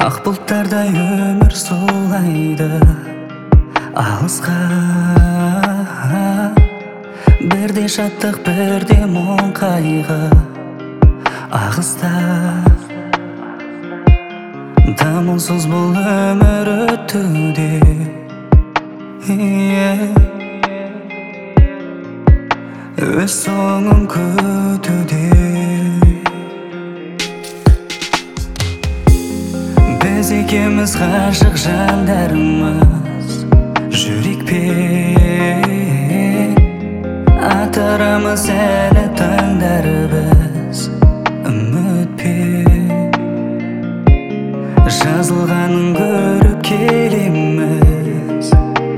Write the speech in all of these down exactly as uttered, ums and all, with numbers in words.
Ақ бұлттардай өмір солайды алысқа, бірде шаттық бірде мұң қайғы ағыста. Дамылсыз бұл өмір өтуде, өз соңын күтуде. Біз екеуміз ғашық жандарымыз жүрекпен атырамыз әлі таңдар біз үмітпен. Жазылғанын көріп келеміз,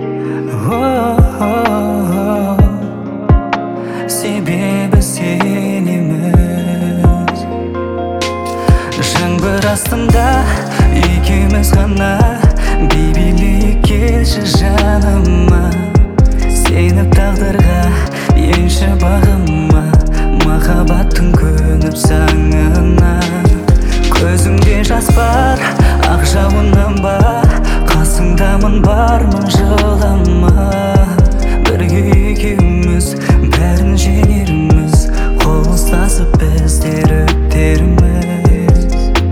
себебі сенеміз. Жаңбыр астында екеуміз ғана, бейбілейік келші жаныма. Сеніп тағдырға енші бағыма, махаббаттың көніп заңына. Көзіңде жас бар, ақ жауыннан ба, қасыңдамын бармын жылама. Бірге екеуміз бәрін жеңерміз, қол ұстасып біздер өтерміз.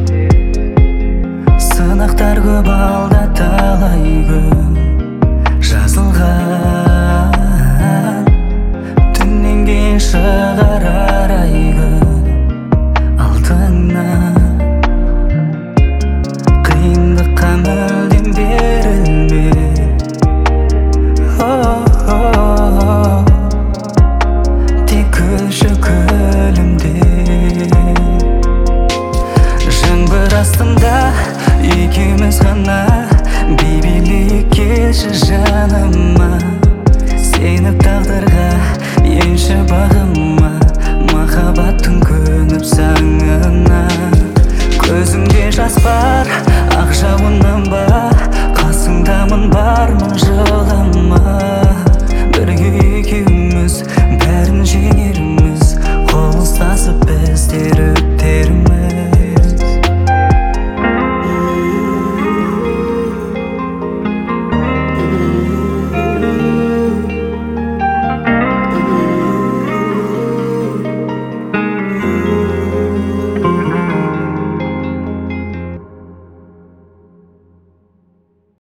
Сынақтар көп алда талай күн жазылған, түннен кейін шығар арай күн алдыңнан. Қиындыққа мүлдем берілме, тек күлші күлімде. Жаңбыр астында екеуміз ғана, бейбілейік келші жаныма. Сеніп тағдырға енші бағыма, махаббаттың көніп заңына.